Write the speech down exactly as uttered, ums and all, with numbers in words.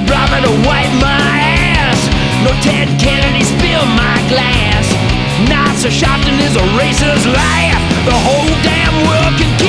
brought me to wipe my ass. No Ted Kennedy spilled my glass. Not so Sharpton is a racist laugh. The whole damn world can